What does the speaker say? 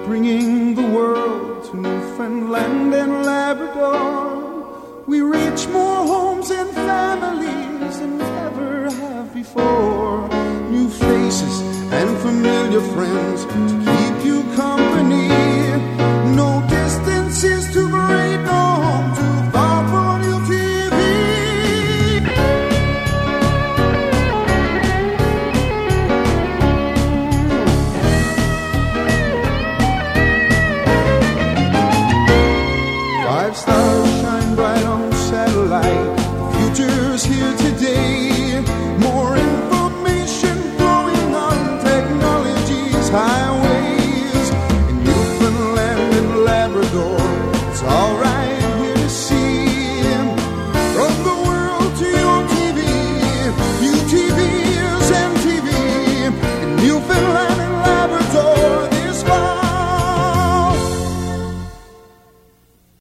bringing the world to Newfoundland and Labrador. We reach more homes and families than we ever have before. New faces and familiar friends to